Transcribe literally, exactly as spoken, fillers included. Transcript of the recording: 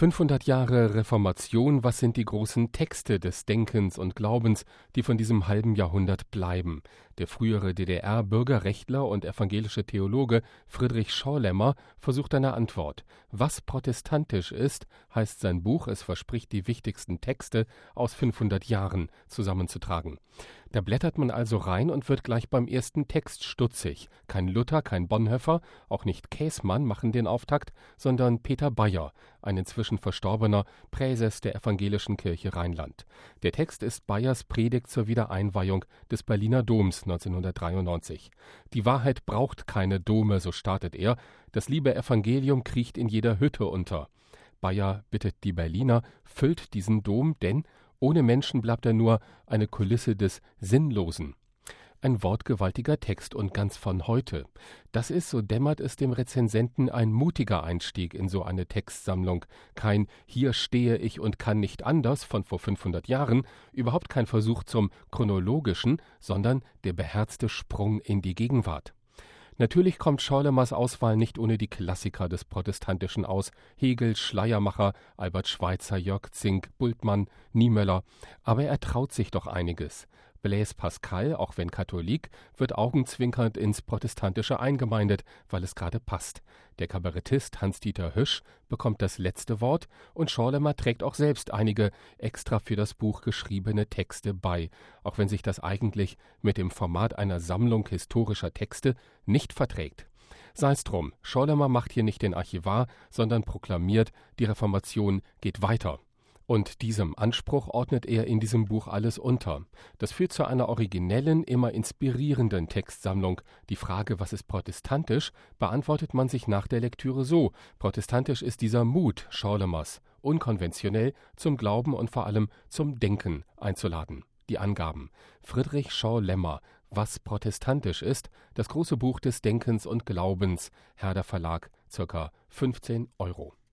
fünfhundert Jahre Reformation, was sind die großen Texte des Denkens und Glaubens, die von diesem halben Jahrhundert bleiben? Der frühere D D R-Bürgerrechtler und evangelische Theologe Friedrich Schorlemmer versucht eine Antwort. Was protestantisch ist, heißt sein Buch. Es verspricht, die wichtigsten Texte aus fünfhundert Jahren zusammenzutragen. Da blättert man also rein und wird gleich beim ersten Text stutzig. Kein Luther, kein Bonhoeffer, auch nicht Käßmann machen den Auftakt, sondern Peter Bayer, ein inzwischen verstorbener Präses der Evangelischen Kirche Rheinland. Der Text ist Bayers Predigt zur Wiedereinweihung des Berliner Doms neunzehnhundertdreiundneunzig. Die Wahrheit braucht keine Dome, so startet er. Das liebe Evangelium kriecht in jeder Hütte unter. Bayer bittet die Berliner, füllt diesen Dom, denn ohne Menschen bleibt er nur eine Kulisse des Sinnlosen. Ein wortgewaltiger Text und ganz von heute. Das ist, so dämmert es dem Rezensenten, ein mutiger Einstieg in so eine Textsammlung. Kein »Hier stehe ich und kann nicht anders« von vor fünfhundert Jahren, überhaupt kein Versuch zum chronologischen, sondern der beherzte Sprung in die Gegenwart. Natürlich kommt Schorlemmers Auswahl nicht ohne die Klassiker des Protestantischen aus. Hegel, Schleiermacher, Albert Schweitzer, Jörg Zink, Bultmann, Niemöller. Aber er traut sich doch einiges. Blaise Pascal, auch wenn Katholik, wird augenzwinkernd ins Protestantische eingemeindet, weil es gerade passt. Der Kabarettist Hans-Dieter Hösch bekommt das letzte Wort und Schorlemmer trägt auch selbst einige extra für das Buch geschriebene Texte bei, auch wenn sich das eigentlich mit dem Format einer Sammlung historischer Texte nicht verträgt. Sei's drum, Schorlemmer macht hier nicht den Archivar, sondern proklamiert, die Reformation geht weiter. Und diesem Anspruch ordnet er in diesem Buch alles unter. Das führt zu einer originellen, immer inspirierenden Textsammlung. Die Frage, was ist protestantisch, beantwortet man sich nach der Lektüre so. Protestantisch ist dieser Mut Schorlemmers, unkonventionell zum Glauben und vor allem zum Denken einzuladen. Die Angaben: Friedrich Schorlemmer, Was protestantisch ist, das große Buch des Denkens und Glaubens, Herder Verlag, ca. fünfzehn Euro.